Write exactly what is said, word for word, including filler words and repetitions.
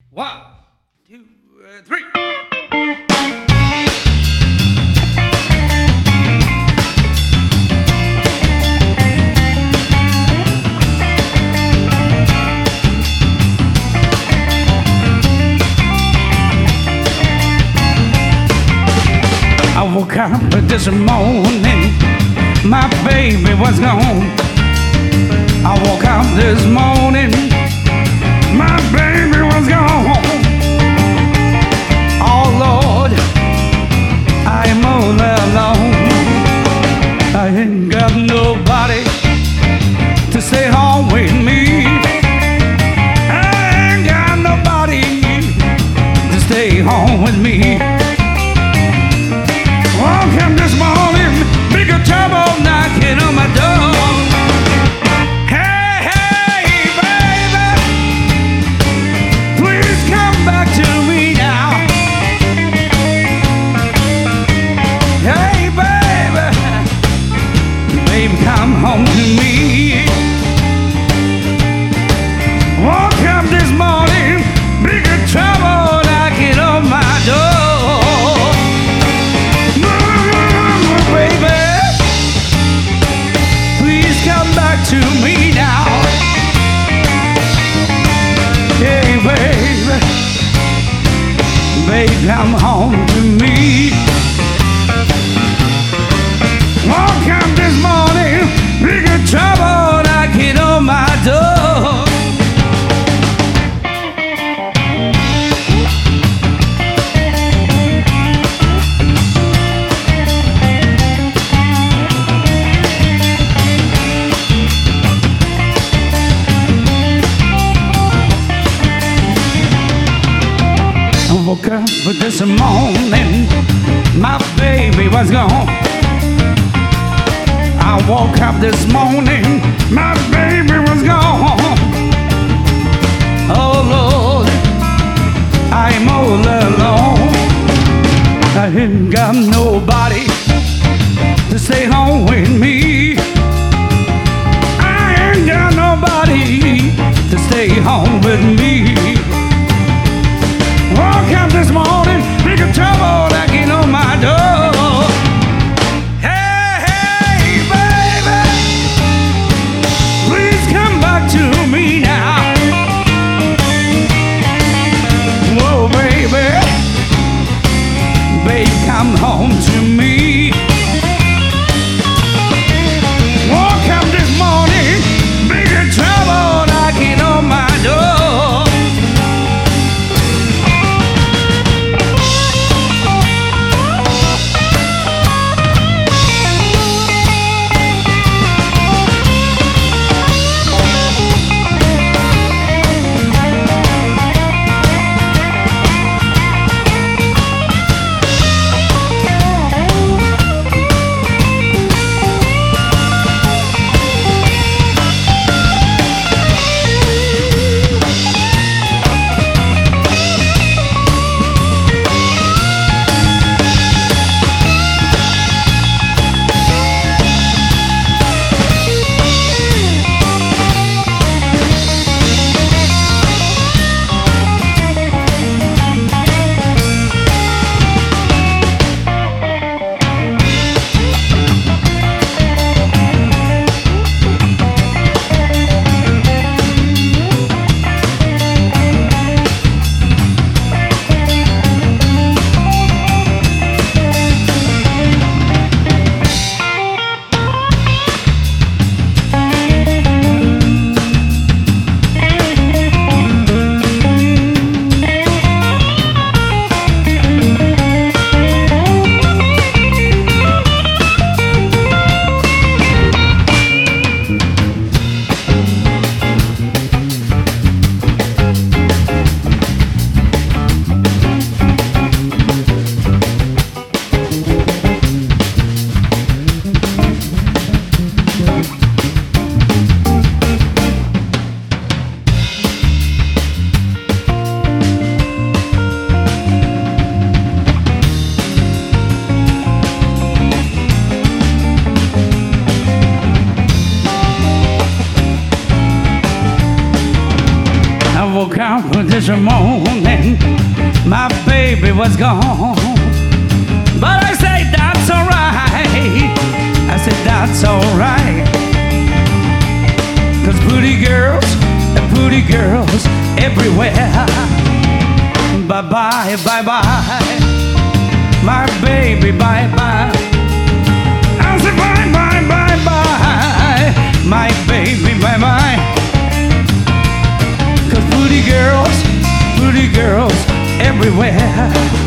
One, two, uh, three. I woke up this morning, my baby was gone. I woke up this morning, my baby was gone. Oh Lord, I am all alone. I ain't got nobody to stay home with me. I ain't got nobody to stay home with me. Woke up this morning, big trouble knocking on my door. Hey, hey, baby, please come back to me now. Hey, baby, baby, come home to me. Woke up this morning, big trouble knocking on my door. Come back to me now. Hey, baby, baby, come home to me. Woke up this morning, big trouble knocking on my door. I woke up this morning, my baby was gone. I woke up this morning, my baby was gone. Oh Lord, I'm all alone. I ain't got nobody to stay home with me. I ain't got nobody to stay home with me. Woke up this morning, big trouble knocking on my door. Hey, hey, baby, please come back to me now. Whoa, baby, baby, come home to me. Woke up this morning, big trouble knocking on my door. down this morning, my baby was gone. But I say that's alright, I said that's alright. Cause pretty girls, pretty girls everywhere. Bye-bye, bye-bye, my baby, bye-bye. I said bye-bye, bye-bye, my baby, bye-bye. Cause pretty girls, pretty girls everywhere.